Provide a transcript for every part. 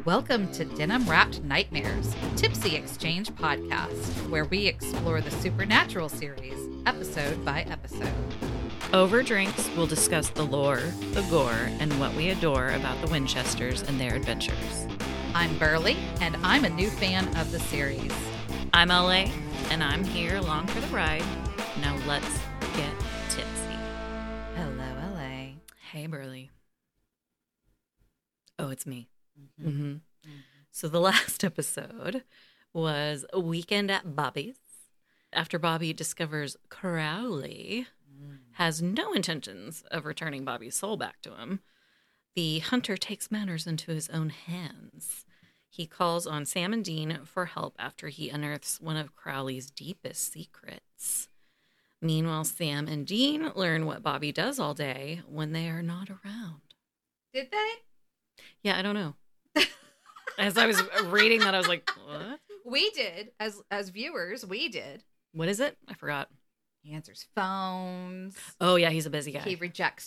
Welcome to Denim Wrapped Nightmares, Tipsy Exchange podcast, where we explore the Supernatural series, episode by episode. Over drinks, we'll discuss the lore, the gore, and what we adore about the Winchesters and their adventures. I'm Burley, and I'm a new fan of the series. I'm LA, and I'm here along for the ride. Now let's get tipsy. Hello, LA. Hey, Burley. Oh, it's me. So the last episode was a weekend at Bobby's. After Bobby discovers Crowley has no intentions of returning Bobby's soul back to him, the hunter takes matters into his own hands. He calls on Sam and Dean for help after he unearths one of Crowley's deepest secrets. Meanwhile, Sam and Dean learn what Bobby does all day when they are not around. Did they? Yeah, I don't know. As I was reading that, I was like, what? We did. As viewers, we did. What is it? I forgot. He answers phones. Oh, yeah, he's a busy guy. He rejects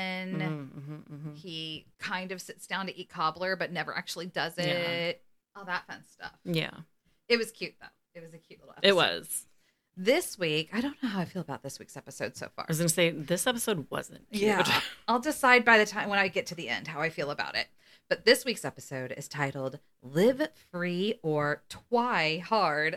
women. He kind of sits down to eat cobbler, but never actually does it. Yeah. All that fun stuff. Yeah. It was cute, though. It was a cute little episode. It was. This week, I don't know how I feel about this week's episode so far. I was going to say, this episode wasn't cute. Yeah. I'll decide by the time when I get to the end how I feel about it. But this week's episode is titled Live Free or Twi Hard.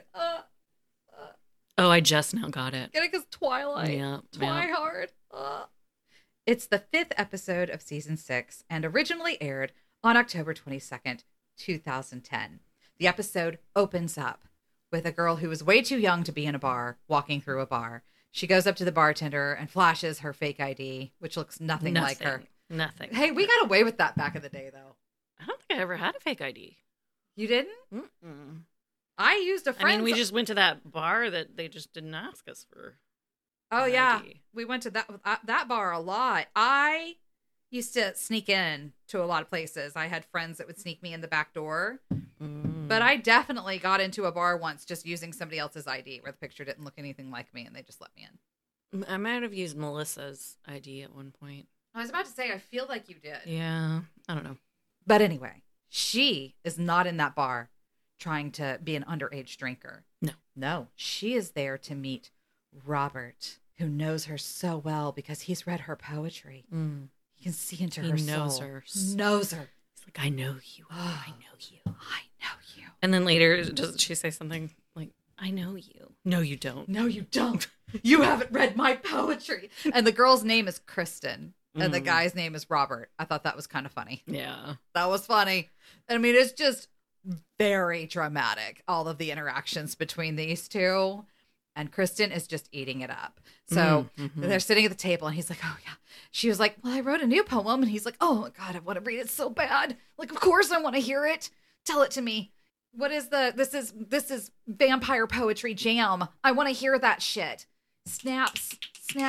Oh, I just now got it. Get it? Because Twilight. Yeah. Twi Hard. It's the 5th episode of season 6 and originally aired on October 22nd, 2010. The episode opens up with a girl who is way too young to be in a bar, walking through a bar. She goes up to the bartender and flashes her fake ID, which looks nothing like her. Nothing. Hey, we got away with that back in the day, though. I don't think I ever had a fake ID. You didn't? Mm-mm. I used a friend. I mean, we just went to that bar that they just didn't ask us for. Oh, yeah. ID. We went to that bar a lot. I used to sneak in to a lot of places. I had friends that would sneak me in the back door. But I definitely got into a bar once just using somebody else's ID where the picture didn't look anything like me and they just let me in. I might have used Melissa's ID at one point. I was about to say, I feel like you did. Yeah. I don't know. But anyway, she is not in that bar trying to be an underage drinker. No, she is there to meet Robert, who knows her so well because he's read her poetry. He can see into her soul. Knows her. He's like, I know you. Oh, I know you. I know you. And then later, doesn't she say something like, I know you? No, you don't. No, you don't. You haven't read my poetry. And the girl's name is Kristen. And the guy's name is Robert. I thought that was kind of funny. Yeah. That was funny. I mean, it's just very dramatic, all of the interactions between these two. And Kristen is just eating it up. So they're sitting at the table and he's like, oh, yeah. She was like, well, I wrote a new poem. And he's like, oh, my God, I want to read it so bad. Like, of course I want to hear it. Tell it to me. What is this is vampire poetry jam. I want to hear that shit. Snaps.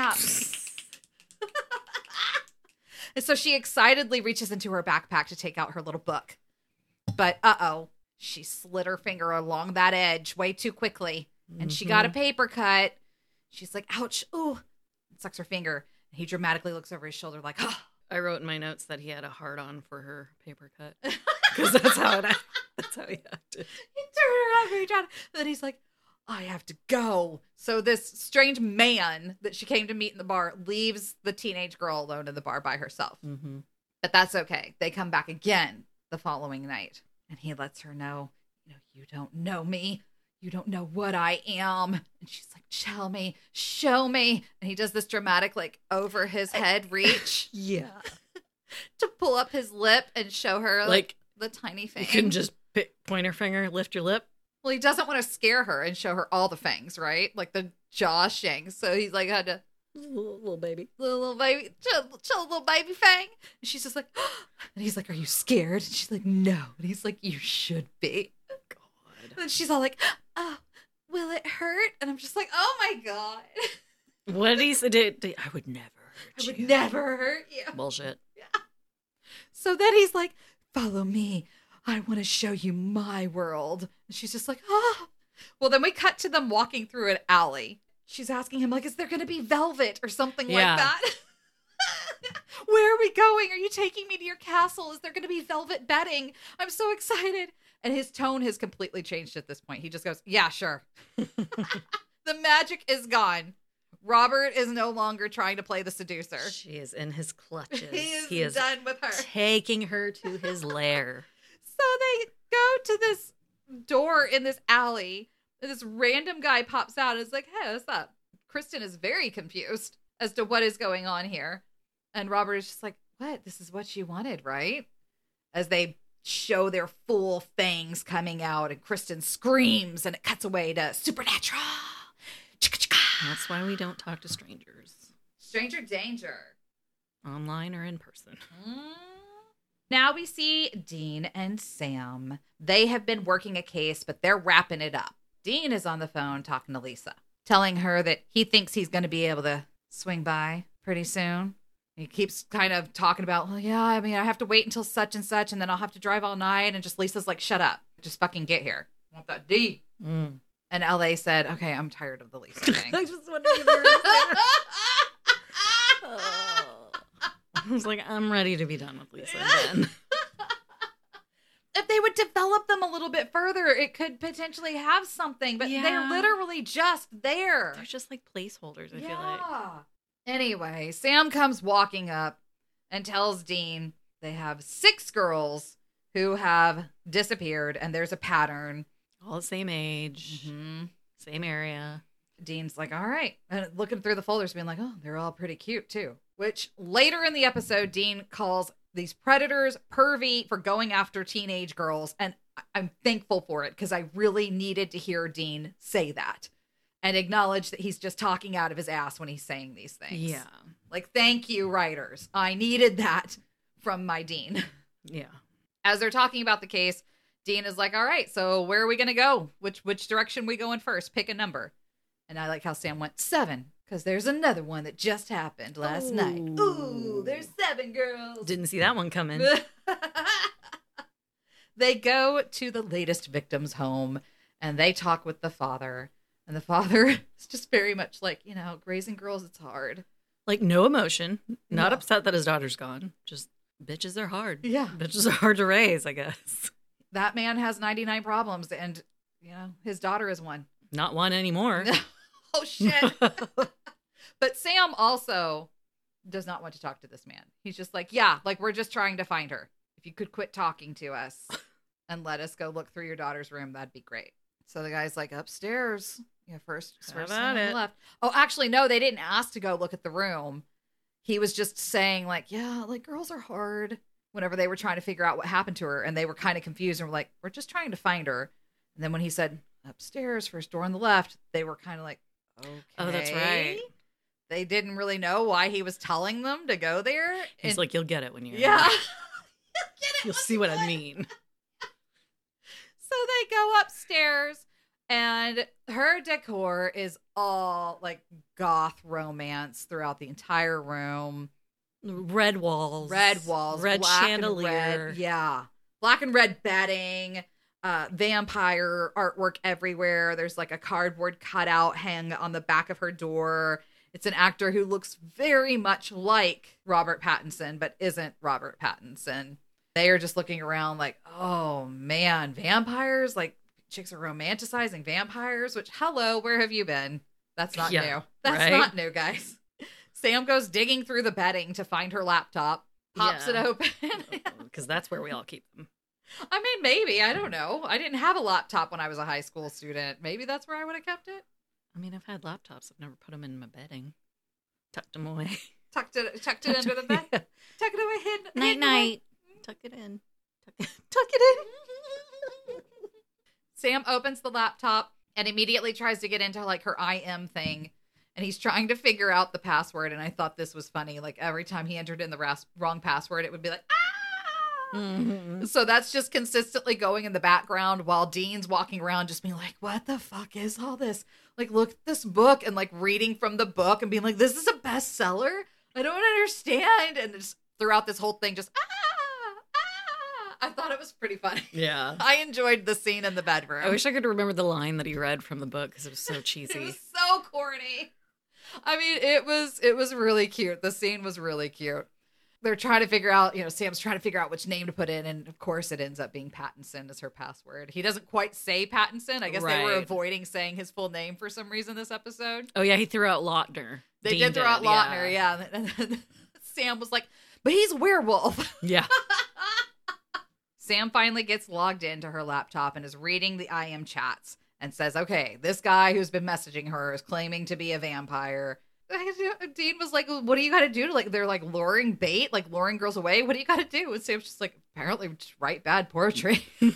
And so she excitedly reaches into her backpack to take out her little book. But she slid her finger along that edge way too quickly. And she got a paper cut. She's like, ouch. Ooh. Sucks her finger. And he dramatically looks over his shoulder like, oh. I wrote in my notes that he had a hard on for her paper cut. Because that's how he acted. He turned around, and then he's like, I have to go. So this strange man that she came to meet in the bar leaves the teenage girl alone in the bar by herself. But that's okay. They come back again the following night. And he lets her know, you don't know me. You don't know what I am. And she's like, tell me, show me. And he does this dramatic, like, over his head reach. Yeah. To pull up his lip and show her, like the tiny thing. You couldn't just point her finger, lift your lip. Well, he doesn't want to scare her and show her all the fangs, right? Like the jaw shanks. So he's like, had to. Little baby. Little baby. Chill, little baby fang. And she's just like, and he's like, are you scared? And she's like, no. And he's like, you should be. God. And she's all like, oh, will it hurt? And I'm just like, oh my God. What did he say? I would never hurt you. I would never hurt you. Bullshit. Yeah. So then he's like, follow me. I want to show you my world. And she's just like, oh. Well, then we cut to them walking through an alley. She's asking him, like, is there going to be velvet or something like that? Where are we going? Are you taking me to your castle? Is there going to be velvet bedding? I'm so excited. And his tone has completely changed at this point. He just goes, yeah, sure. The magic is gone. Robert is no longer trying to play the seducer. She is in his clutches. He is done with her. Taking her to his lair. So they go to this door in this alley. And this random guy pops out and is like, hey, what's up? Kristen is very confused as to what is going on here. And Robert is just like, what? This is what you wanted, right? As they show their full fangs coming out and Kristen screams and it cuts away to supernatural. That's why we don't talk to strangers. Stranger danger. Online or in person. Now we see Dean and Sam. They have been working a case, but they're wrapping it up. Dean is on the phone talking to Lisa, telling her that he thinks he's going to be able to swing by pretty soon. He keeps kind of talking about, well, yeah, I mean, I have to wait until such and such, and then I'll have to drive all night. And just Lisa's like, shut up. Just fucking get here. I want that D. And LA said, okay, I'm tired of the Lisa thing. I just wanted to hear it. I was like, I'm ready to be done with Lisa again. If they would develop them a little bit further, it could potentially have something, but they're literally just there. They're just like placeholders, I feel like. Anyway, Sam comes walking up and tells Dean they have 6 girls who have disappeared, and there's a pattern. All the same age, same area. Dean's like, all right. And looking through the folders, being like, oh, they're all pretty cute, too. Which later in the episode, Dean calls these predators pervy for going after teenage girls. And I'm thankful for it because I really needed to hear Dean say that and acknowledge that he's just talking out of his ass when he's saying these things. Yeah. Like, thank you, writers. I needed that from my Dean. Yeah. As they're talking about the case, Dean is like, all right, so where are we going to go? Which direction we going first? Pick a number. And I like how Sam went 7, because there's another one that just happened last night. Ooh, there's 7 girls. Didn't see that one coming. They go to the latest victim's home, and they talk with the father. And the father is just very much like, you know, raising girls, it's hard. Like, no emotion. Not upset that his daughter's gone. Just, bitches are hard. Yeah. Bitches are hard to raise, I guess. That man has 99 problems, and, you know, his daughter is one. Not one anymore. Oh, shit. But Sam also does not want to talk to this man. He's just like, yeah, like, we're just trying to find her. If you could quit talking to us and let us go look through your daughter's room, that'd be great. So the guy's like, upstairs. Yeah, first on the left. Oh, actually, no, they didn't ask to go look at the room. He was just saying, like, yeah, like, girls are hard. Whenever they were trying to figure out what happened to her, and they were kind of confused and were like, we're just trying to find her. And then when he said upstairs, first door on the left, they were kind of like, okay. Oh, that's right. They didn't really know why he was telling them to go there. He's like, you'll get it when you're yeah. You'll see what I mean. So they go upstairs, and her decor is all like goth romance throughout the entire room. Red walls. Red chandelier. Red, yeah. Black and red bedding. Vampire artwork everywhere. There's like a cardboard cutout hang on the back of her door. It's an actor who looks very much like Robert Pattinson, but isn't Robert Pattinson. They are just looking around like, oh man, vampires? Like, chicks are romanticizing vampires, which, hello, where have you been? That's not new. That's not new, guys. Sam goes digging through the bedding to find her laptop, pops it open. Because that's where we all keep them. I mean, maybe. I don't know. I didn't have a laptop when I was a high school student. Maybe that's where I would have kept it. I mean, I've had laptops. I've never put them in my bedding. Tucked them away. Tucked it under the bed. Yeah. Tuck it away. Hidden night. Tuck it in. Tuck it in. Sam opens the laptop and immediately tries to get into like her IM thing. And he's trying to figure out the password. And I thought this was funny. Like every time he entered in the wrong password, it would be like, ah! Mm-hmm. So that's just consistently going in the background while Dean's walking around just being like, what the fuck is all this? Like, look at this book, and like reading from the book and being like, this is a bestseller? I don't understand. And just throughout this whole thing, just, I thought it was pretty funny. Yeah. I enjoyed the scene in the bedroom. I wish I could remember the line that he read from the book because it was so cheesy. It was so corny. I mean, it was really cute. The scene was really cute. they're trying to figure out, Sam's trying to figure out which name to put in. And of course it ends up being Pattinson as her password. He doesn't quite say Pattinson. I guess they were avoiding saying his full name for some reason this episode. Oh yeah, he threw out Lautner. They did throw out Lautner, yeah. And Sam was like, but he's a werewolf. Yeah. Sam finally gets logged into her laptop and is reading the IM chats and says, okay, this guy who's been messaging her is claiming to be a vampire. Dean was like, what do you got to do to they're luring bait, luring girls away? What do you got to do? And Sam's just like, apparently just write bad poetry. It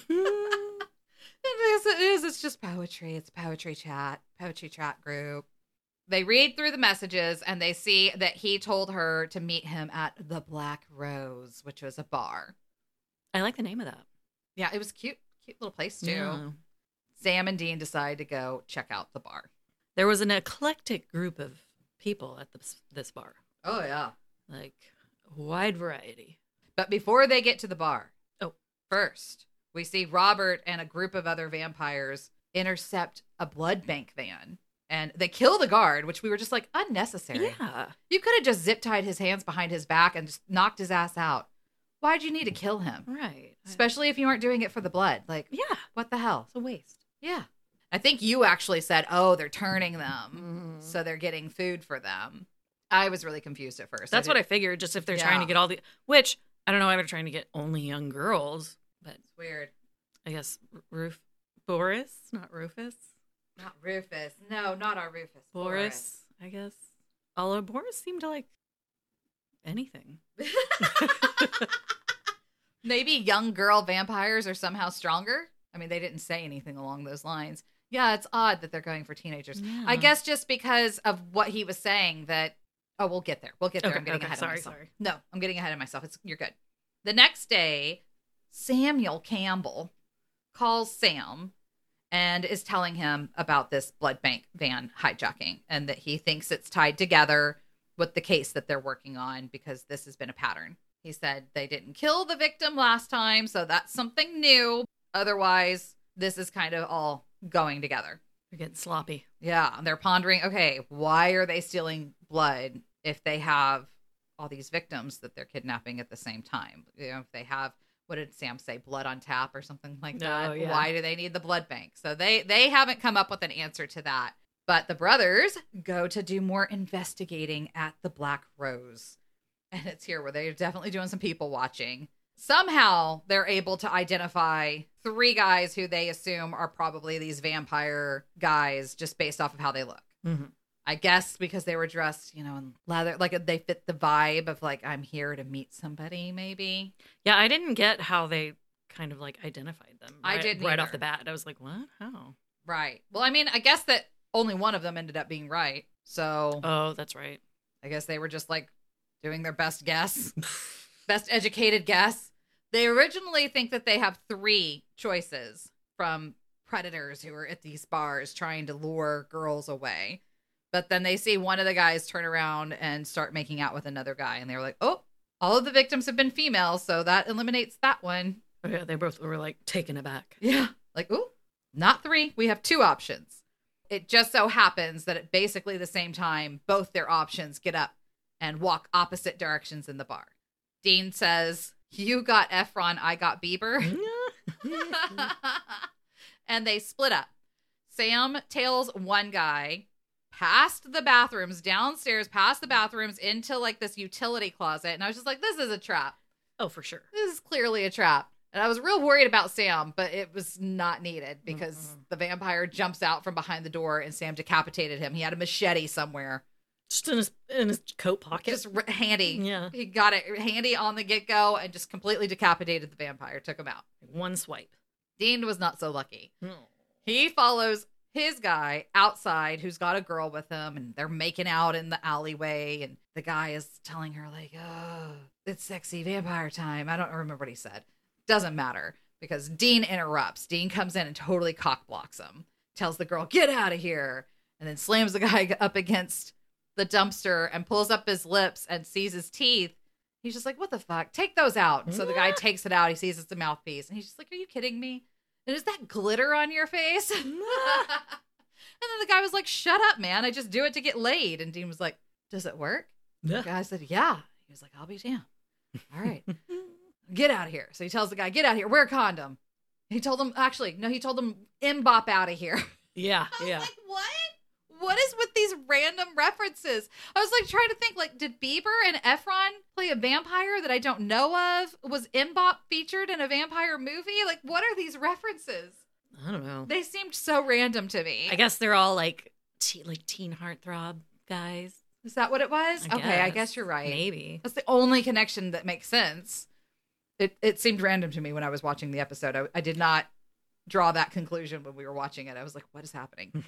is. It's just poetry. It's poetry chat group. They read through the messages and they see that he told her to meet him at the Black Rose, which was a bar. I like the name of that. Yeah, it was cute little place too. Yeah. Sam and Dean decide to go check out the bar. There was an eclectic group of people at this bar. Oh yeah, a wide variety. But before they get to the bar, first we see Robert and a group of other vampires intercept a blood bank van. And they kill the guard, which we were just unnecessary. Yeah. You could have just zip tied his hands behind his back and just knocked his ass out. Why'd you need to kill him? Right. Especially if you weren't doing it for the blood. Yeah. What the hell? It's a waste. Yeah. I think you actually said, they're turning them. So they're getting food for them. I was really confused at first. That's what I figured. Just if they're trying to get which, I don't know why they're trying to get only young girls. But it's weird. I guess Boris, not Rufus. Not Rufus. No, not our Rufus. Boris, I guess. Although Boris seemed to like anything. Maybe young girl vampires are somehow stronger. I mean, they didn't say anything along those lines. Yeah, it's odd that they're going for teenagers. Yeah. I guess just because of what he was saying that, we'll get there. Okay, I'm getting ahead of myself. Sorry. No, I'm getting ahead of myself. You're good. The next day, Samuel Campbell calls Sam and is telling him about this blood bank van hijacking and that he thinks it's tied together with the case that they're working on because this has been a pattern. He said they didn't kill the victim last time, so that's something new. Otherwise, this is kind of all going together. They're getting sloppy. Yeah, they're pondering, okay, why are they stealing blood if they have all these victims that they're kidnapping at the same time? If they have, what did Sam say, blood on tap or something like that? Yeah. Why do they need the blood bank? So they haven't come up with an answer to that. But the brothers go to do more investigating at the Black Rose. And it's here where they're definitely doing some people watching. Somehow they're able to identify 3 guys who they assume are probably these vampire guys just based off of how they look. Mm-hmm. I guess because they were dressed, in leather, they fit the vibe of I'm here to meet somebody, maybe. Yeah, I didn't get how they kind of identified them. I didn't right either. off the bat. I was like, what? How? Right. Well, I mean, I guess that only one of them ended up being right. So. Oh, that's right. I guess they were just doing their best guess, best educated guess. They originally think that they have 3 choices from predators who are at these bars trying to lure girls away. But then they see one of the guys turn around and start making out with another guy. And they were like, oh, all of the victims have been female. So that eliminates that one. Oh, yeah, they both were taken aback. Yeah. Oh, not 3. We have 2 options. It just so happens that at basically the same time, both their options get up and walk opposite directions in the bar. Dean says, you got Efron, I got Bieber. And they split up. Sam tails one guy past the bathrooms, downstairs, past the bathrooms into this utility closet. And I was just like, this is a trap. Oh, for sure. This is clearly a trap. And I was real worried about Sam, but it was not needed because the vampire jumps out from behind the door and Sam decapitated him. He had a machete somewhere. Just in his coat pocket. Just handy. Yeah. He got it handy on the get-go and just completely decapitated the vampire. Took him out. One swipe. Dean was not so lucky. No. He follows his guy outside who's got a girl with him and they're making out in the alleyway. And the guy is telling her oh, it's sexy vampire time. I don't remember what he said. Doesn't matter because Dean interrupts. Dean comes in and totally cock blocks him. Tells the girl, get out of here. And then slams the guy up against the dumpster and pulls up his lips and sees his teeth. He's just like, what the fuck? Take those out. And so the guy takes it out. He sees it's a mouthpiece. And he's just like, are you kidding me? And is that glitter on your face? And then the guy was like, shut up, man. I just do it to get laid. And Dean was like, does it work? Yeah. The guy said, yeah. He was like, I'll be damned. All right, get out of here. So he tells the guy, get out of here. Wear a condom. He told him, he told him, mbop out of here. Yeah, I was yeah. like, what? What is with these random references? I was like trying to think, like, did Bieber and Efron play a vampire that I don't know of? Was Mbop featured in a vampire movie? Like, what are these references? I don't know. They seemed so random to me. I guess they're all like teen heartthrob guys. Is that what it was? I I guess you're right. Maybe. That's the only connection that makes sense. It seemed random to me when I was watching the episode. I did not draw that conclusion when we were watching it. I was like, what is happening?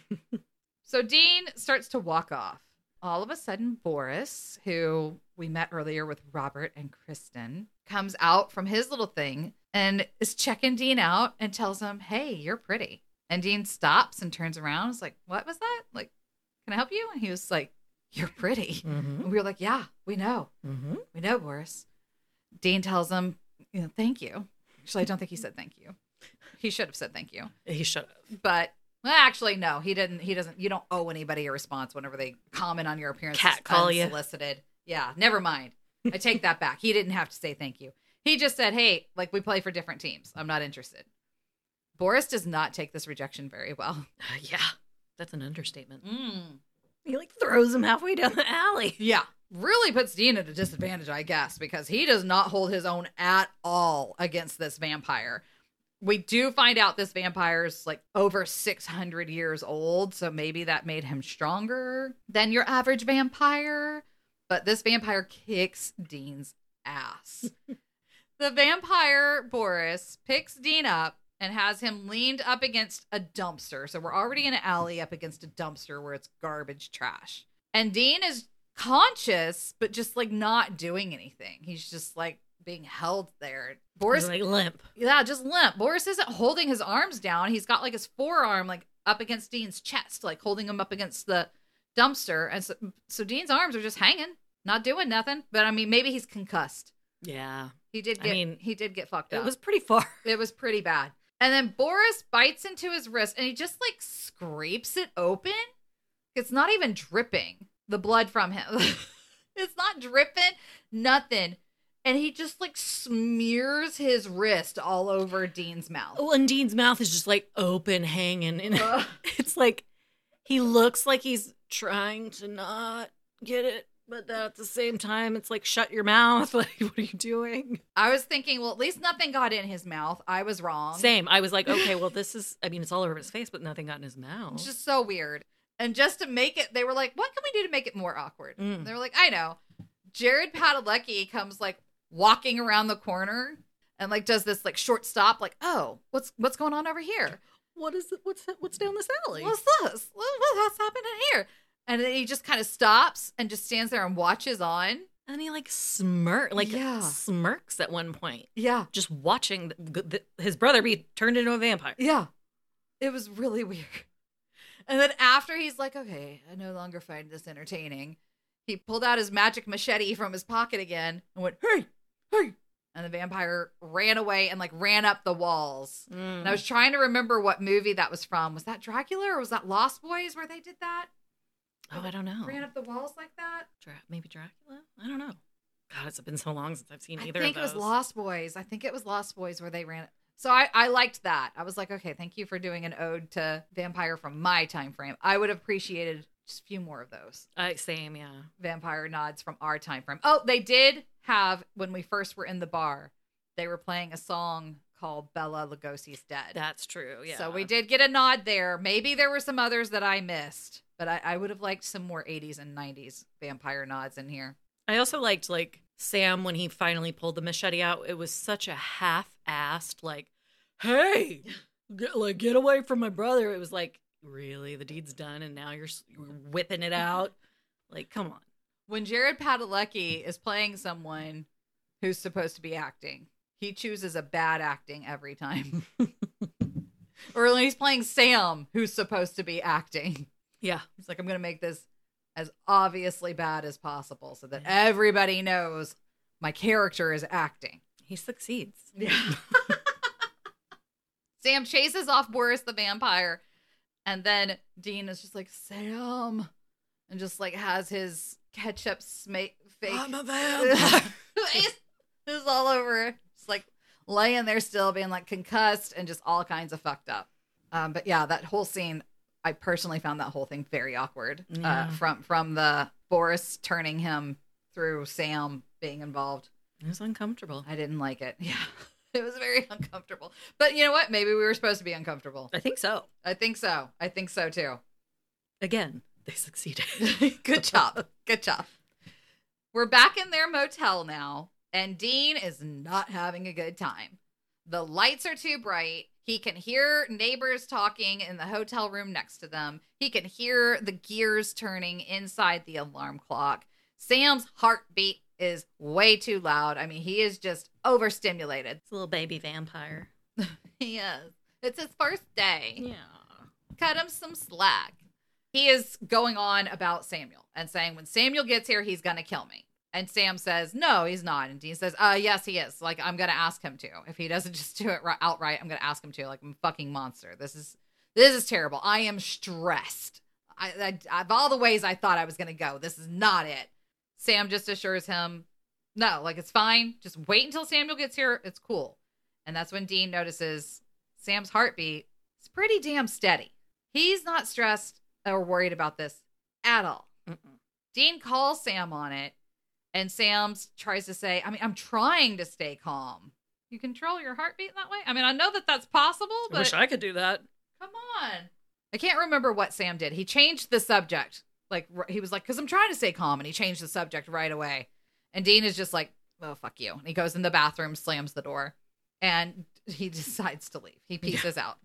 So Dean starts to walk off. All of a sudden, Boris, who we met earlier with Robert and Kristen, comes out from his little thing and is checking Dean out and tells him, hey, you're pretty. And Dean stops and turns around. Is like, what was that? Like, can I help you? And he was like, you're pretty. Mm-hmm. And we were like, yeah, we know. Mm-hmm. We know, Boris. Dean tells him, thank you. Actually, I don't think he said thank you. He should have said thank you. He should have. But well, actually, no, he didn't. He doesn't. You don't owe anybody a response whenever they comment on your appearance. Catcall you. Unsolicited. Yeah, never mind. I take that back. He didn't have to say thank you. He just said, hey, like, we play for different teams. I'm not interested. Boris does not take this rejection very well. Yeah, that's an understatement. He like throws him halfway down the alley. Yeah. Really puts Dean at a disadvantage, I guess, because he does not hold his own at all against this vampire. We do find out this vampire's like over 600 years old, so maybe that made him stronger than your average vampire. But this vampire kicks Dean's ass. The vampire, Boris, picks Dean up and has him leaned up against a dumpster. So we're already in an alley up against a dumpster where it's garbage trash. And Dean is conscious, but just like not doing anything. He's just like being held there. Boris, like limp. Yeah, just limp. Boris isn't holding his arms down. He's got like his forearm like up against Dean's chest, like holding him up against the dumpster. And so Dean's arms are just hanging, not doing nothing. But I mean, maybe he's concussed. Yeah. He did get fucked up. It was pretty far. It was pretty bad. And then Boris bites into his wrist and he just like scrapes it open. It's not even dripping the blood from him. It's not dripping, nothing. And he just like smears his wrist all over Dean's mouth. Well, and Dean's mouth is just like open, hanging. And it's like he looks like he's trying to not get it. But at the same time, it's like, shut your mouth. Like, what are you doing? I was thinking, well, at least nothing got in his mouth. I was wrong. Same. I was like, okay, well, this is, I mean, it's all over his face, but nothing got in his mouth. It's just so weird. And just to make it, they were like, what can we do to make it more awkward? They were like, I know. Jared Padalecki comes like walking around the corner and like does this like short stop, like, oh, what's going on over here? What is it? What's down this alley? What's this? What's happening here? And then he just kind of stops and just stands there and watches on. And he like smirks at one point. Yeah. Just watching his brother be turned into a vampire. Yeah. It was really weird. And then after he's like, okay, I no longer find this entertaining. He pulled out his magic machete from his pocket again and went, hey, hey. And the vampire ran away and like ran up the walls. And I was trying to remember what movie that was from. Was that Dracula or was that Lost Boys where they did that? Oh, I don't know. Ran up the walls like that? Maybe Dracula? I don't know. God, it's been so long since I've seen either of those. I think it was Lost Boys. I think it was Lost Boys where they ran it. So I liked that. I was like, okay, thank you for doing an ode to vampire from my time frame. I would have appreciated just a few more of those. Same, yeah. Vampire nods from our time frame. Oh, they did have, when we first were in the bar, they were playing a song called Bela Lugosi's Dead. That's true, yeah. So we did get a nod there. Maybe there were some others that I missed, but I would have liked some more 80s and 90s vampire nods in here. I also liked, like, Sam, when he finally pulled the machete out, it was such a half-assed, like, hey, get away from my brother. It was like, really? The deed's done, and now you're whipping it out? Like, come on. When Jared Padalecki is playing someone who's supposed to be acting, he chooses a bad acting every time. Or when he's playing Sam, who's supposed to be acting. Yeah. He's like, I'm going to make this as obviously bad as possible so that everybody knows my character is acting. He succeeds. Yeah. Sam chases off Boris the vampire, and then Dean is just like, Sam, and just like has his ketchup fake. I'm a vampire. Just all over. Just like laying there still, being like concussed and just all kinds of fucked up. But yeah, that whole scene, I personally found that whole thing very awkward. Yeah. From the Boris turning him through Sam being involved. It was uncomfortable. I didn't like it. Yeah. It was very uncomfortable. But you know what? Maybe we were supposed to be uncomfortable. I think so. I think so. I think so too. Again, they succeeded. Good job. Good job. We're back in their motel now, and Dean is not having a good time. The lights are too bright. He can hear neighbors talking in the hotel room next to them. He can hear the gears turning inside the alarm clock. Sam's heartbeat is way too loud. I mean, he is just overstimulated. It's a little baby vampire. He is. It's his first day. Yeah. Cut him some slack. He is going on about Samuel and saying, when Samuel gets here, he's going to kill me. And Sam says, no, he's not. And Dean says, yes, he is. Like, I'm going to ask him to. If he doesn't just do it outright, I'm going to ask him to. Like, I'm a fucking monster. This is terrible. I am stressed. Of all the ways I thought I was going to go, this is not it. Sam just assures him, no, like, it's fine. Just wait until Samuel gets here. It's cool. And that's when Dean notices Sam's heartbeat is pretty damn steady. He's not stressed or worried about this at all. Mm-mm. Dean calls Sam on it, and Sam tries to say, I mean, I'm trying to stay calm. You control your heartbeat that way? I mean, I know that that's possible, but I wish I could do that. come on. I can't remember what Sam did. He changed the subject. Like, he was like, because I'm trying to stay calm, and he changed the subject right away. And Dean is just like, oh, fuck you. And he goes in the bathroom, slams the door, and he decides to leave. He pieces out.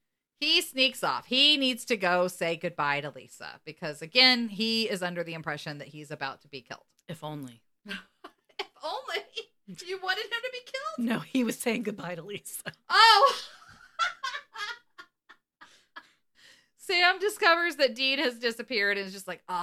He sneaks off. He needs to go say goodbye to Lisa because, again, he is under the impression that he's about to be killed. If only. If only you wanted him to be killed. No, he was saying goodbye to Lisa. Oh. Sam discovers that Dean has disappeared and is just like,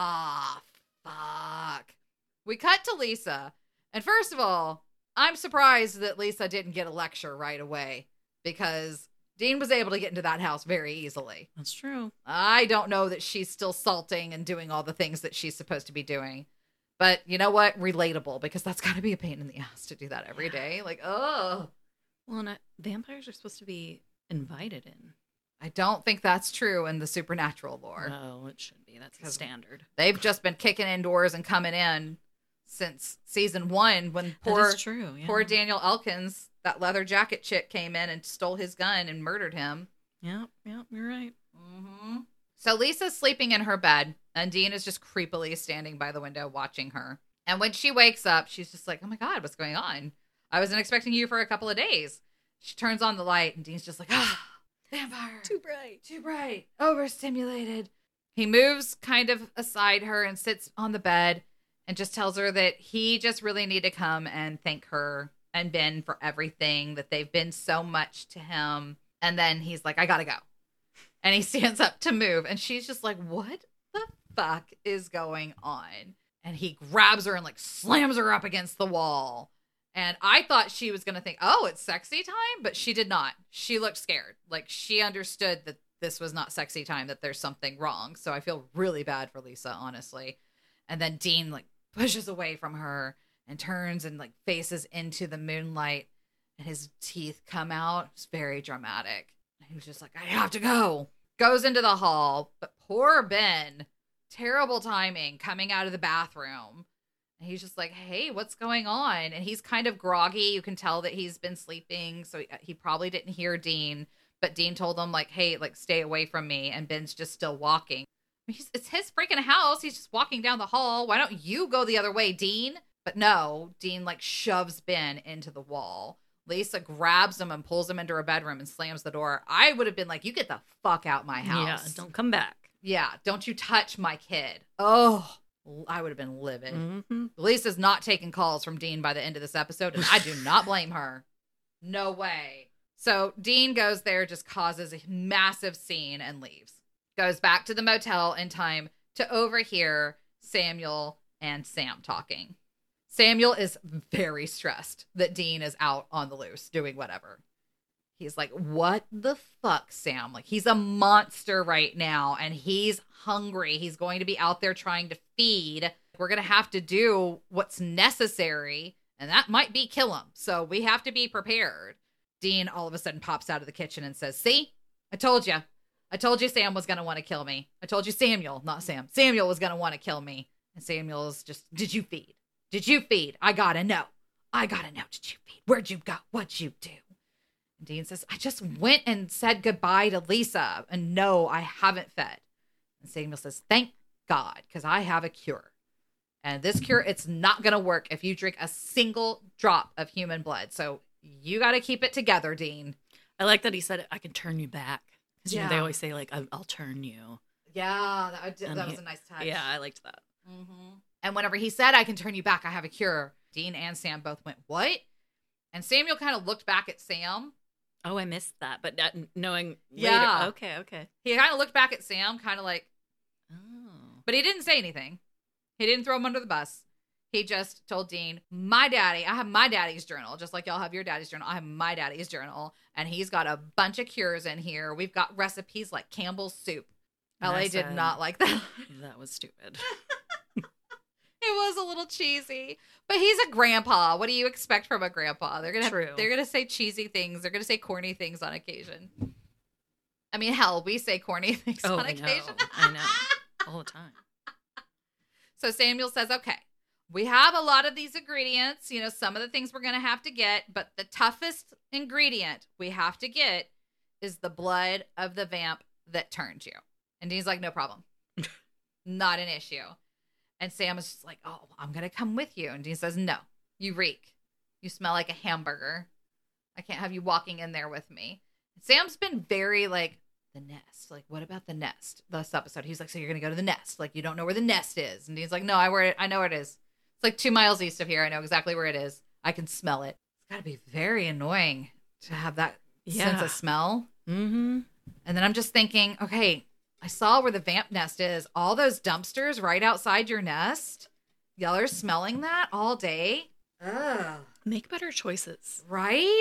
fuck. We cut to Lisa. And first of all, I'm surprised that Lisa didn't get a lecture right away because Dean was able to get into that house very easily. That's true. I don't know that she's still salting and doing all the things that she's supposed to be doing. But you know what? Relatable, because that's got to be a pain in the ass to do that every day. Like, oh. Well, and vampires are supposed to be invited in. I don't think that's true in the supernatural lore. No, it should be. That's the standard. They've just been kicking indoors and coming in since season 1 when poor Daniel Elkins, that leather jacket chick, came in and stole his gun and murdered him. Yeah, you're right. Mm-hmm. So Lisa's sleeping in her bed, and Dean is just creepily standing by the window watching her. And when she wakes up, she's just like, oh my God, what's going on? I wasn't expecting you for a couple of days. She turns on the light, and Dean's just like, vampire. Too bright. Overstimulated. He moves kind of aside her and sits on the bed and just tells her that he just really need to come and thank her and Ben for everything, that they've been so much to him. And then he's like, I gotta go. And he stands up to move. And she's just like, what the fuck is going on? And he grabs her and like slams her up against the wall. And I thought she was going to think, oh, it's sexy time. But she did not. She looked scared. Like, she understood that this was not sexy time, that there's something wrong. So I feel really bad for Lisa, honestly. And then Dean like pushes away from her and turns and like faces into the moonlight. And his teeth come out. It's very dramatic. He was just like, I have to go. Goes into the hall. But poor Ben, terrible timing, coming out of the bathroom. And he's just like, hey, what's going on? And he's kind of groggy. You can tell that he's been sleeping. So he probably didn't hear Dean. But Dean told him, like, hey, like, stay away from me. And Ben's just still walking. It's his freaking house. He's just walking down the hall. Why don't you go the other way, Dean? But no, Dean, like, shoves Ben into the wall. Lisa grabs him and pulls him into her bedroom and slams the door. I would have been like, you get the fuck out my house. Yeah, don't come back. Yeah, don't you touch my kid. Oh, I would have been livid. Mm-hmm. Lisa's not taking calls from Dean by the end of this episode, and I do not blame her. No way. So Dean goes there, just causes a massive scene, and leaves. Goes back to the motel in time to overhear Samuel and Sam talking. Samuel is very stressed that Dean is out on the loose doing whatever. He's like, what the fuck, Sam? Like, he's a monster right now, and he's hungry. He's going to be out there trying to feed. We're going to have to do what's necessary. And that might be kill him. So we have to be prepared. Dean all of a sudden pops out of the kitchen and says, see, I told you. I told you Sam was going to want to kill me. I told you Samuel, not Sam. Samuel was going to want to kill me. And Samuel's just, did you feed? Did you feed? I got to know. I got to know. Did you feed? Where'd you go? What'd you do? And Dean says, I just went and said goodbye to Lisa. And no, I haven't fed. And Samuel says, thank God, because I have a cure. And this cure, it's not going to work if you drink a single drop of human blood. So you got to keep it together, Dean. I like that he said, I can turn you back. Because you know, they always say, like, I'll turn you. Yeah, that was a nice touch. Yeah, I liked that. Mm-hmm. And whenever he said, I can turn you back, I have a cure, Dean and Sam both went, what? And Samuel kind of looked back at Sam. Oh, I missed that. But knowing yeah. later. Okay. He kind of looked back at Sam, kind of like, oh. But he didn't say anything. He didn't throw him under the bus. He just told Dean, my daddy, I have my daddy's journal, just like y'all have your daddy's journal. I have my daddy's journal, and he's got a bunch of cures in here. We've got recipes like Campbell's soup. LA did not like that. That was stupid. It was a little cheesy, but he's a grandpa. What do you expect from a grandpa? They're gonna say cheesy things. They're gonna say corny things on occasion. I mean, hell, we say corny things on occasion. I know, all the time. So Samuel says, okay, we have a lot of these ingredients, you know, some of the things we're going to have to get, but the toughest ingredient we have to get is the blood of the vamp that turned you. And Dean's like, no problem. Not an issue. And Sam is just like, oh, I'm going to come with you. And Dean says, no, you reek. You smell like a hamburger. I can't have you walking in there with me. And Sam's been very like, the nest. Like, what about the nest? This episode, he's like, so you're going to go to the nest. Like, you don't know where the nest is. And Dean's like, no, I know where it is. It's like 2 miles east of here. I know exactly where it is. I can smell it. It's got to be very annoying to have that sense of smell. Mm-hmm. And then I'm just thinking, okay, I saw where the vamp nest is. All those dumpsters right outside your nest. Y'all are smelling that all day. Ugh. Make better choices. Right?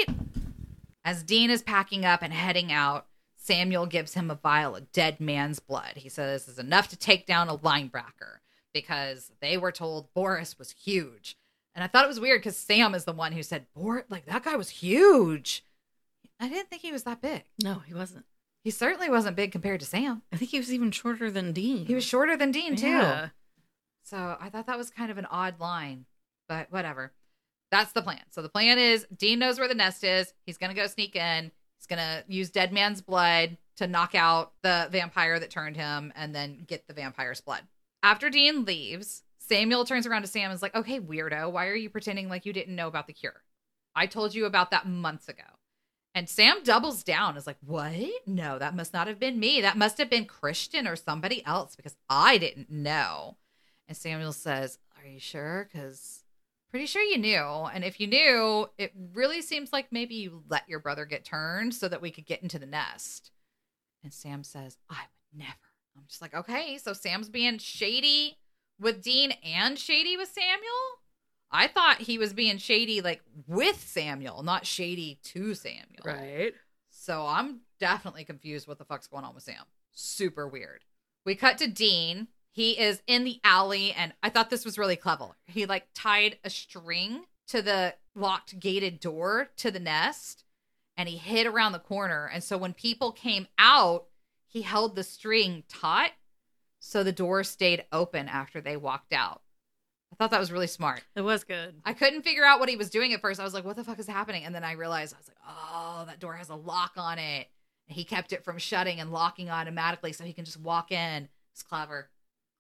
As Dean is packing up and heading out, Samuel gives him a vial of dead man's blood. He says this is enough to take down a linebacker, because they were told Boris was huge. And I thought it was weird because Sam is the one who said, like, that guy was huge. I didn't think he was that big. No, he wasn't. He certainly wasn't big compared to Sam. I think he was even shorter than Dean. He was shorter than Dean, too. Yeah. So I thought that was kind of an odd line, but whatever. That's the plan. So the plan is Dean knows where the nest is. He's going to go sneak in. He's going to use dead man's blood to knock out the vampire that turned him and then get the vampire's blood. After Dean leaves, Samuel turns around to Sam and is like, okay, weirdo, why are you pretending like you didn't know about the cure? I told you about that months ago. And Sam doubles down, is like, what? No, that must not have been me. That must have been Christian or somebody else, because I didn't know. And Samuel says, are you sure? Because pretty sure you knew. And if you knew, it really seems like maybe you let your brother get turned so that we could get into the nest. And Sam says, I would never. I'm just like, okay, so Sam's being shady with Dean and shady with Samuel? I thought he was being shady, like, with Samuel, not shady to Samuel. Right. So I'm definitely confused what the fuck's going on with Sam. Super weird. We cut to Dean. He is in the alley, and I thought this was really clever. He, like, tied a string to the locked gated door to the nest, and he hid around the corner. And so when people came out, he held the string taut so the door stayed open after they walked out. I thought that was really smart. It was good. I couldn't figure out what he was doing at first. I was like, what the fuck is happening? And then I realized, I was like, oh, that door has a lock on it. And he kept it from shutting and locking automatically so he can just walk in. It's clever.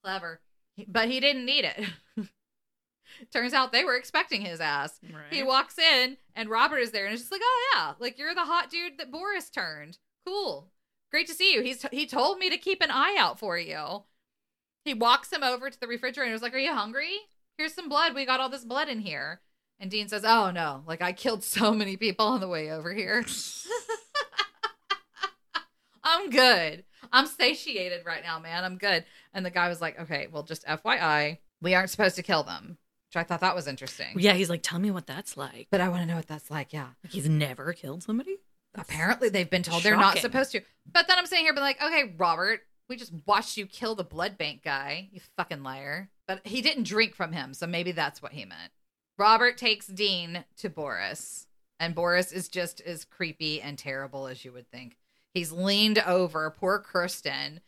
But he didn't need it. Turns out they were expecting his ass. Right. He walks in and Robert is there and it's just like, oh yeah, like you're the hot dude that Boris turned. Cool. Great to see you. He told me to keep an eye out for you. He walks him over to the refrigerator and was like, are you hungry? Here's some blood. We got all this blood in here. And Dean says, oh no, like I killed so many people on the way over here. I'm good. I'm satiated right now, man. I'm good. And the guy was like, okay, well, just FYI, we aren't supposed to kill them. Which I thought that was interesting. Yeah, he's like, tell me what that's like. But I want to know what that's like, yeah. Like he's never killed somebody? Apparently they've been told they're not supposed to. But then I'm sitting here being like, okay, Robert, we just watched you kill the blood bank guy. You fucking liar. But he didn't drink from him, so maybe that's what he meant. Robert takes Dean to Boris, and Boris is just as creepy and terrible as you would think. He's leaned over poor Kristen,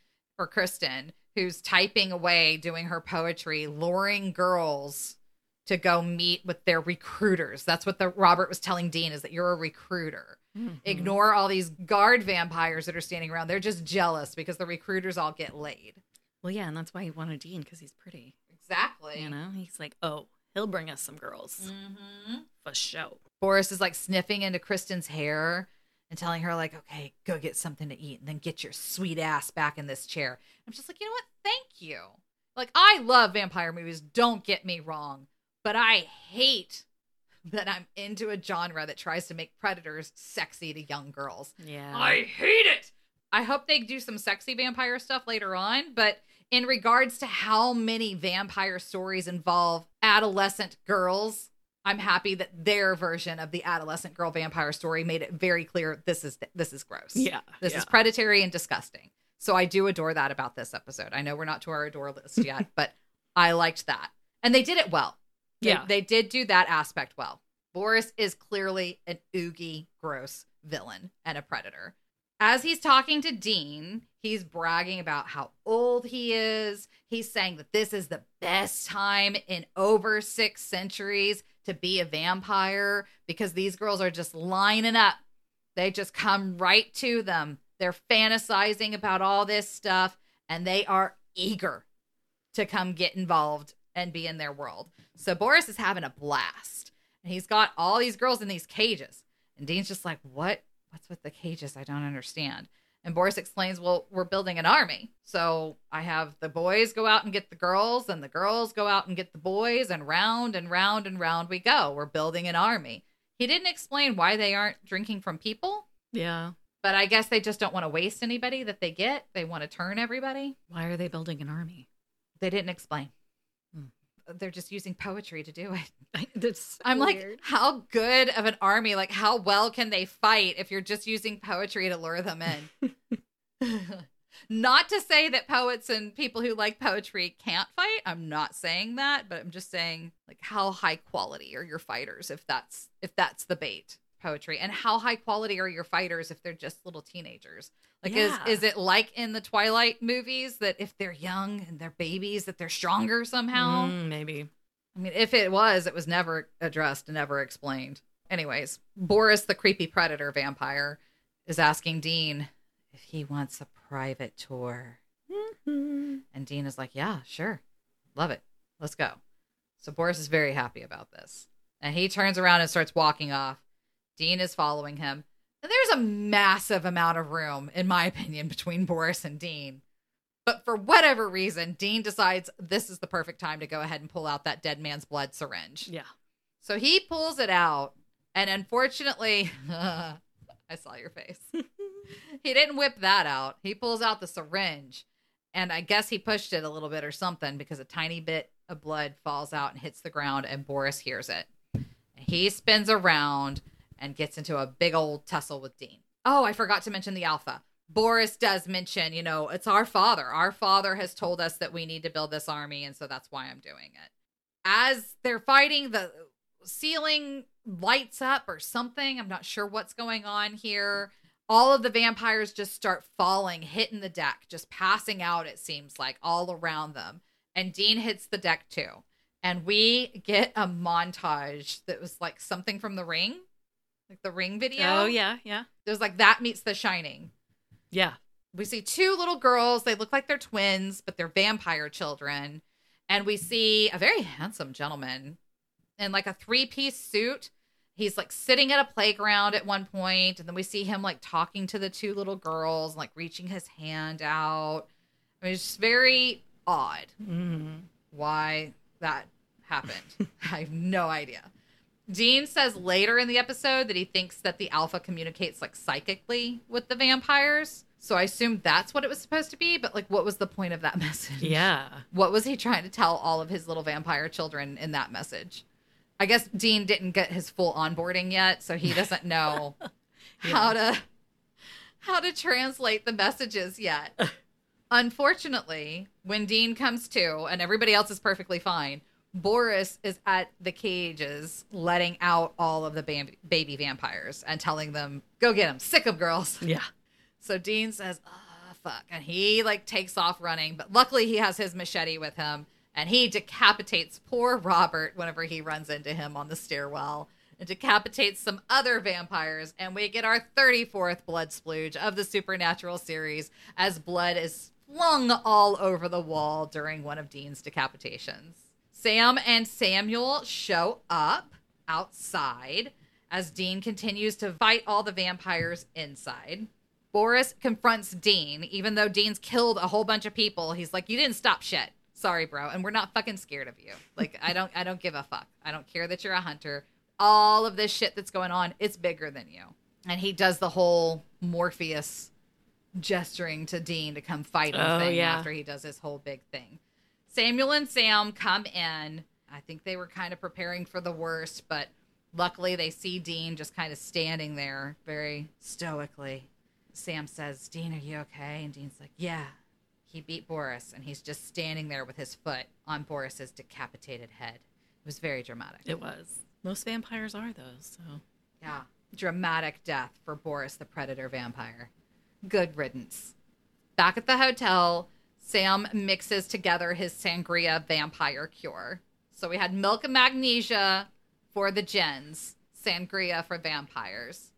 who's typing away, doing her poetry, luring girls to go meet with their recruiters. That's what Robert was telling Dean, is that you're a recruiter. Mm-hmm. Ignore all these guard vampires that are standing around. They're just jealous because the recruiters all get laid. Well, yeah, and that's why he wanted Dean, because he's pretty. Exactly. You know, he's like, oh, he'll bring us some girls. Mm-hmm. For sure. Boris is like sniffing into Kristen's hair and telling her, like, okay, go get something to eat and then get your sweet ass back in this chair. I'm just like, you know what? Thank you. Like, I love vampire movies. Don't get me wrong. But I hate that I'm into a genre that tries to make predators sexy to young girls. Yeah. I hate it. I hope they do some sexy vampire stuff later on. But in regards to how many vampire stories involve adolescent girls, I'm happy that their version of the adolescent girl vampire story made it very clear this is gross. Yeah. This is predatory and disgusting. So I do adore that about this episode. I know we're not to our adore list yet, but I liked that. And they did it well. They did do that aspect well. Boris is clearly an oogie, gross villain and a predator. As he's talking to Dean, he's bragging about how old he is. He's saying that this is the best time in over 6 centuries to be a vampire because these girls are just lining up. They just come right to them. They're fantasizing about all this stuff, and they are eager to come get involved and be in their world. So Boris is having a blast, and he's got all these girls in these cages. And Dean's just like, what's with the cages? I don't understand. And Boris explains, well, we're building an army. So I have the boys go out and get the girls, and the girls go out and get the boys, and round and round and round we go. We're building an army. He didn't explain why they aren't drinking from people. Yeah. But I guess they just don't want to waste anybody that they get. They want to turn everybody. Why are they building an army? They didn't explain. They're just using poetry to do it. That's so I'm weird. like, how good of an army, like how well can they fight if you're just using poetry to lure them in? Not to say that poets and people who like poetry can't fight. I'm not saying that, but I'm just saying, like, how high quality are your fighters if that's the bait, poetry, and how high quality are your fighters if they're just little teenagers? Like, is it like in the Twilight movies that if they're young and they're babies that they're stronger somehow? Maybe. I mean, if it was never addressed and never explained. Anyways, Boris, the creepy predator vampire, is asking Dean if he wants a private tour. Mm-hmm. And Dean is like, yeah, sure. Love it. Let's go. So Boris is very happy about this. And he turns around and starts walking off. Dean is following him. And there's a massive amount of room, in my opinion, between Boris and Dean. But for whatever reason, Dean decides this is the perfect time to go ahead and pull out that dead man's blood syringe. Yeah. So he pulls it out. And unfortunately, I saw your face. He didn't whip that out. He pulls out the syringe. And I guess he pushed it a little bit or something because a tiny bit of blood falls out and hits the ground. And Boris hears it. He spins around and gets into a big old tussle with Dean. Oh, I forgot to mention the alpha. Boris does mention, it's our father. Our father has told us that we need to build this army, and so that's why I'm doing it. As they're fighting, the ceiling lights up or something. I'm not sure what's going on here. All of the vampires just start falling, hitting the deck, just passing out, it seems like, all around them. And Dean hits the deck too. And we get a montage that was like something from The Ring. Like the Ring video. Oh, yeah. There's like that meets The Shining. Yeah. We see 2 little girls. They look like they're twins, but they're vampire children. And we see a very handsome gentleman in like a 3-piece suit. He's like sitting at a playground at one point, and then we see him like talking to the 2 little girls, like reaching his hand out. I mean, it's just very odd why that happened. I have no idea. Dean says later in the episode that he thinks that the alpha communicates like psychically with the vampires. So I assume that's what it was supposed to be. But like, what was the point of that message? Yeah. What was he trying to tell all of his little vampire children in that message? I guess Dean didn't get his full onboarding yet, so he doesn't know how to translate the messages yet. Unfortunately, when Dean comes to and everybody else is perfectly fine, Boris is at the cages letting out all of the baby vampires and telling them, go get them. Sick of girls. Yeah. So Dean says, oh, fuck. And he like takes off running. But luckily he has his machete with him. And he decapitates poor Robert whenever he runs into him on the stairwell. And decapitates some other vampires. And we get our 34th blood splooge of the Supernatural series as blood is flung all over the wall during one of Dean's decapitations. Sam and Samuel show up outside as Dean continues to fight all the vampires inside. Boris confronts Dean, even though Dean's killed a whole bunch of people. He's like, you didn't stop shit. Sorry, bro. And we're not fucking scared of you. Like, I don't give a fuck. I don't care that you're a hunter. All of this shit that's going on, it's bigger than you. And he does the whole Morpheus gesturing to Dean to come fight him thing after he does his whole big thing. Samuel and Sam come in. I think they were kind of preparing for the worst, but luckily they see Dean just kind of standing there very stoically. Sam says, Dean, are you okay? And Dean's like, yeah. He beat Boris, and he's just standing there with his foot on Boris's decapitated head. It was very dramatic. It was. Most vampires are, though, so. Yeah. Dramatic death for Boris the Predator vampire. Good riddance. Back at the hotel, Sam mixes together his sangria vampire cure. So we had milk and magnesia for the gens, sangria for vampires.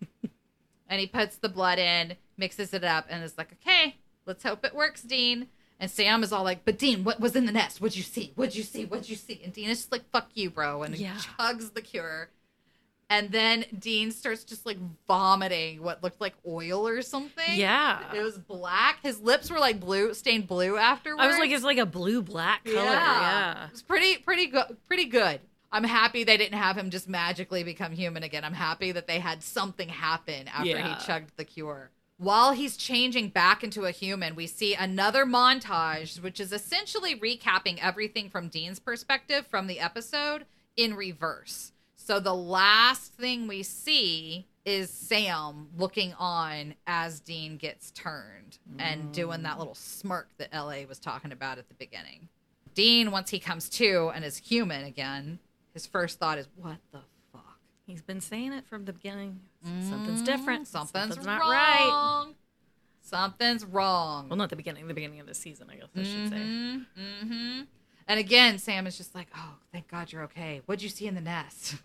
And he puts the blood in, mixes it up, and is like, okay, let's hope it works, Dean. And Sam is all like, but Dean, what was in the nest? What'd you see? What'd you see? What'd you see? And Dean is just like, fuck you, bro. And he chugs the cure. And then Dean starts just like vomiting what looked like oil or something. Yeah. It was black. His lips were like blue, stained blue afterwards. I was like, it's like a blue-black color. Yeah. It was pretty good. I'm happy they didn't have him just magically become human again. I'm happy that they had something happen after he chugged the cure. While he's changing back into a human, we see another montage, which is essentially recapping everything from Dean's perspective from the episode in reverse. So the last thing we see is Sam looking on as Dean gets turned and doing that little smirk that LA was talking about at the beginning. Dean, once he comes to and is human again, his first thought is, what the fuck? He's been saying it from the beginning. Something's different. Something's not wrong. right. Something's wrong. Well, not the beginning of the season, I guess I should say. Mm-hmm. And again, Sam is just like, oh, thank God you're okay. What'd you see in the nest?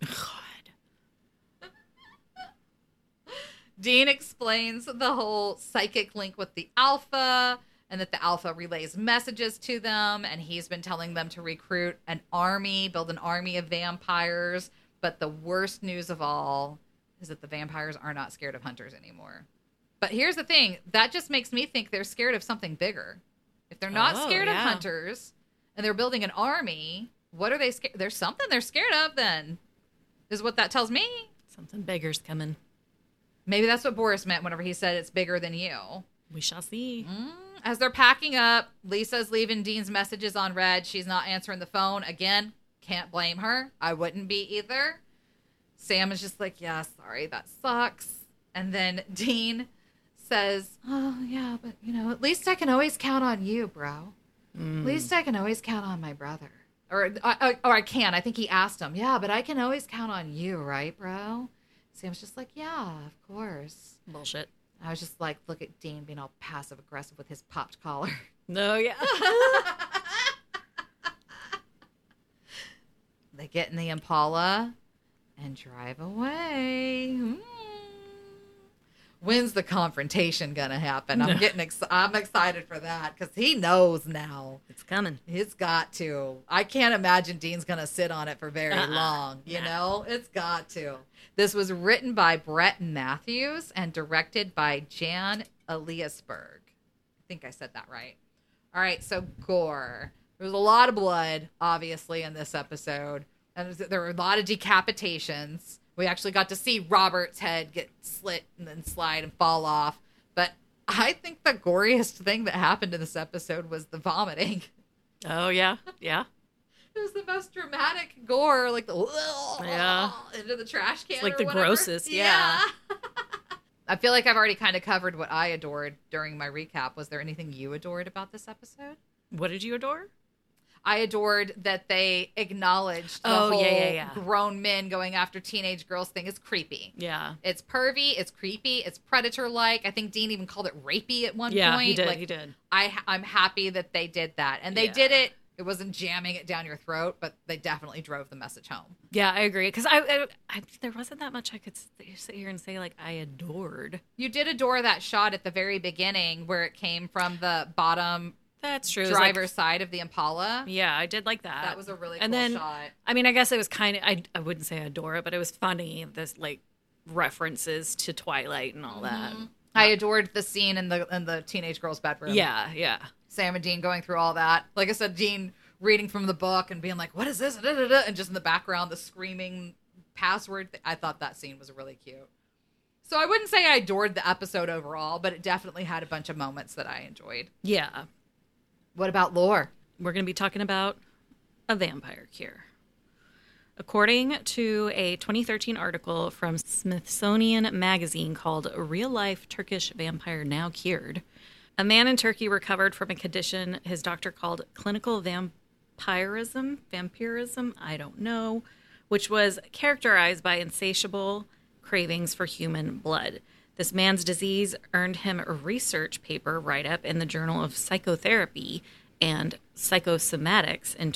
God. Dean explains the whole psychic link with the Alpha and that the Alpha relays messages to them. And he's been telling them to recruit an army, build an army of vampires. But the worst news of all is that the vampires are not scared of hunters anymore. But here's the thing. That just makes me think they're scared of something bigger. If they're not scared of hunters and they're building an army, what are they scared? There's something they're scared of then, is what that tells me. Something bigger's coming. Maybe that's what Boris meant whenever he said it's bigger than you. We shall see. As they're packing up, Lisa's leaving Dean's messages on red. She's not answering the phone. Again, can't blame her. I wouldn't be either. Sam is just like, yeah, sorry, that sucks. And then Dean says, oh, yeah, but, at least I can always count on you, bro. At least I can always count on my brother. Or I can. I think he asked him, yeah, but I can always count on you, right, bro? Sam's just like, yeah, of course. Bullshit. I was just like, look at Dean being all passive-aggressive with his popped collar. No, yeah. They get in the Impala and drive away. When's the confrontation gonna happen? I'm I'm excited for that because he knows now. It's coming. It's got to. I can't imagine Dean's gonna sit on it for very long. You know, it's got to. This was written by Brett Matthews and directed by Jan Eliasberg. I think I said that right. All right, so gore. There was a lot of blood, obviously, in this episode. And there were a lot of decapitations. We actually got to see Robert's head get slit and then slide and fall off. But I think the goriest thing that happened in this episode was the vomiting. Oh, yeah. Yeah. It was the most dramatic gore, like the into the trash can. It's like or the whatever. grossest, yeah. I feel like I've already kind of covered what I adored during my recap. Was there anything you adored about this episode? What did you adore? I adored that they acknowledged the Oh, whole yeah. grown men going after teenage girls thing is creepy. Yeah. It's pervy, it's creepy, it's predator-like. I think Dean even called it rapey at one point. Yeah, he did. Like, He did. I'm happy that they did that. And they Yeah. did it. It wasn't jamming it down your throat, but they definitely drove the message home. Yeah, I agree. Because I there wasn't that much I could sit here and say, like, I adored. You did adore that shot at the very beginning where it came from the bottom That's true. It was driver's side of the Impala. yeah, I did like that. That was a really And cool then, shot. I mean, I guess it was kind of, I wouldn't say I adore it, but it was funny, this, like, references to Twilight and all that. I adored the scene in the teenage girl's bedroom. Yeah. Sam and Dean going through all that. Like I said, Dean reading from the book and being like, what is this? Da, da, da. And just in the background, the screaming password. I thought that scene was really cute. So I wouldn't say I adored the episode overall, but it definitely had a bunch of moments that I enjoyed. Yeah. What about lore? We're going to be talking about a vampire cure. According to a 2013 article from Smithsonian Magazine called Real Life Turkish Vampire Now Cured, a man in Turkey recovered from a condition his doctor called clinical vampirism, I don't know, which was characterized by insatiable cravings for human blood. This man's disease earned him a research paper write-up in the Journal of Psychotherapy and Psychosomatics in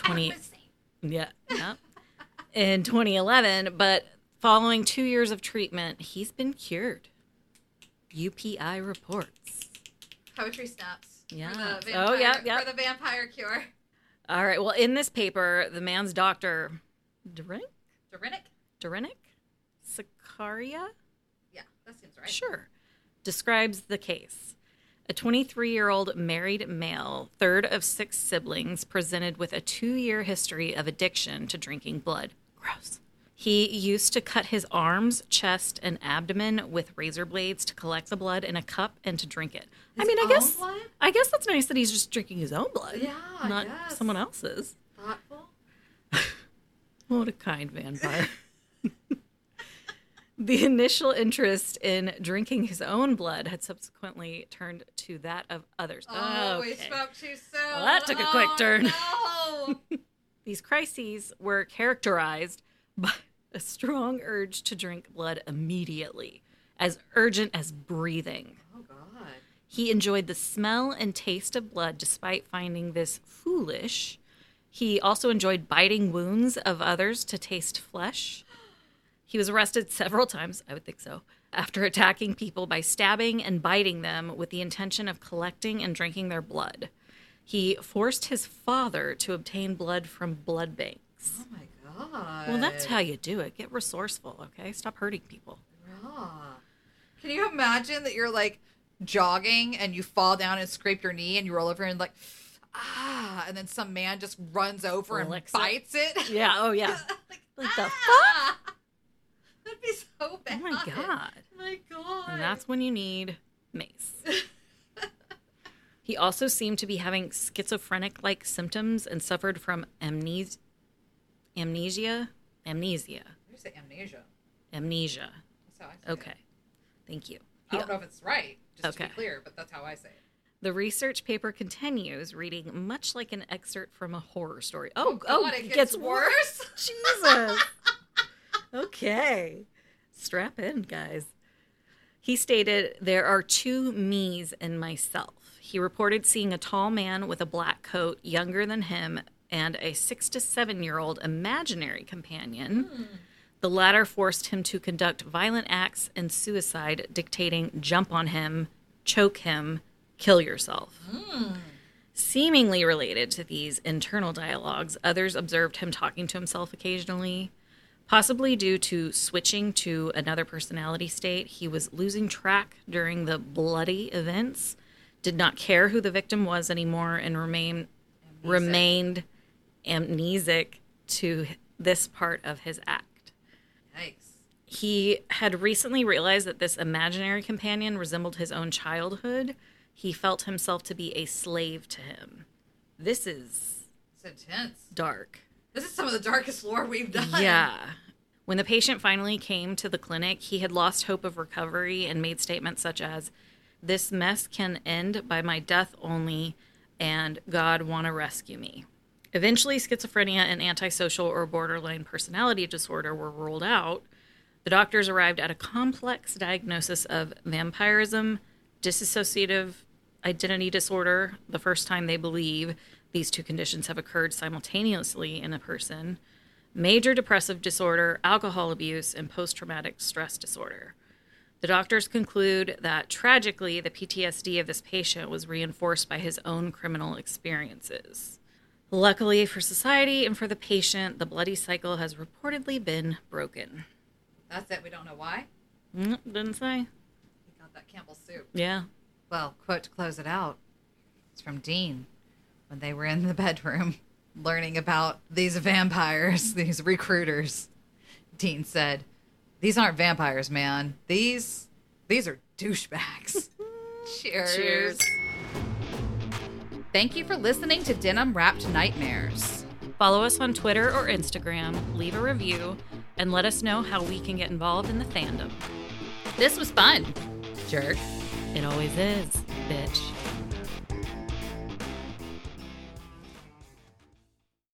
in 2011, but following 2 years of treatment, he's been cured. UPI reports. Poetry snaps. Yeah. For the vampire, yeah. For the vampire cure. All right. Well, in this paper, the man's doctor, Dorinik? Sakaria? Yeah, that seems right. Sure. Describes the case. A 23-year-old married male, third of 6 siblings, presented with a 2-year history of addiction to drinking blood. Gross. He used to cut his arms, chest, and abdomen with razor blades to collect the blood in a cup and to drink it. I guess that's nice that he's just drinking his own blood. Yeah, not someone else's. Thoughtful. What a kind vampire. The initial interest in drinking his own blood had subsequently turned to that of others. Oh, we spoke too soon. Well, that took a quick turn. No. These crises were characterized by a strong urge to drink blood immediately, as urgent as breathing. Oh, God. He enjoyed the smell and taste of blood despite finding this foolish. He also enjoyed biting wounds of others to taste flesh. He was arrested several times, I would think so, after attacking people by stabbing and biting them with the intention of collecting and drinking their blood. He forced his father to obtain blood from blood banks. Oh, my God. Well, that's how you do it. Get resourceful, okay? Stop hurting people. Yeah. Can you imagine that you're, like, jogging and you fall down and scrape your knee and you roll over and, like, and then some man just runs over and bites it? Yeah, oh, yeah. Like the fuck? That'd be so bad. Oh, my God. My God. And that's when you need mace. He also seemed to be having schizophrenic-like symptoms and suffered from amnesia. You say amnesia. Amnesia. That's how I say Okay. it. Thank you. I don't know if it's right, just to Okay. be clear, but that's how I say it. The research paper continues, reading much like an excerpt from a horror story. Oh God, it gets worse? Jesus. Okay. Strap in, guys. He stated, "There are 2 me's in myself." He reported seeing a tall man with a black coat, younger than him, and a 6 to 7-year-old imaginary companion. The latter forced him to conduct violent acts and suicide, dictating jump on him, choke him, kill yourself. Seemingly related to these internal dialogues, others observed him talking to himself occasionally. Possibly due to switching to another personality state, he was losing track during the bloody events, did not care who the victim was anymore, and remained amnesic to this part of his act. Yikes. He had recently realized that this imaginary companion resembled his own childhood. He felt himself to be a slave to him. This is It's intense. dark. This is some of the darkest lore we've done. Yeah. When the patient finally came to the clinic, he had lost hope of recovery and made statements such as, "This mess can end by my death only, and God want to rescue me." Eventually, schizophrenia and antisocial or borderline personality disorder were ruled out. The doctors arrived at a complex diagnosis of vampirism, dissociative identity disorder, the first time they believe these two conditions have occurred simultaneously in a person, major depressive disorder, alcohol abuse, and post-traumatic stress disorder. The doctors conclude that, tragically, the PTSD of this patient was reinforced by his own criminal experiences. Luckily for society and for the patient, the bloody cycle has reportedly been broken. That's it. We don't know why. Didn't say. He got that Campbell soup. Yeah. Well, quote to close it out. It's from Dean when they were in the bedroom learning about these vampires, these recruiters. Dean said, "These aren't vampires, man. These are douchebags." Cheers. Cheers. Thank you for listening to Denim Wrapped Nightmares. Follow us on Twitter or Instagram, leave a review, and let us know how we can get involved in the fandom. This was fun. Jerk. It always is, bitch.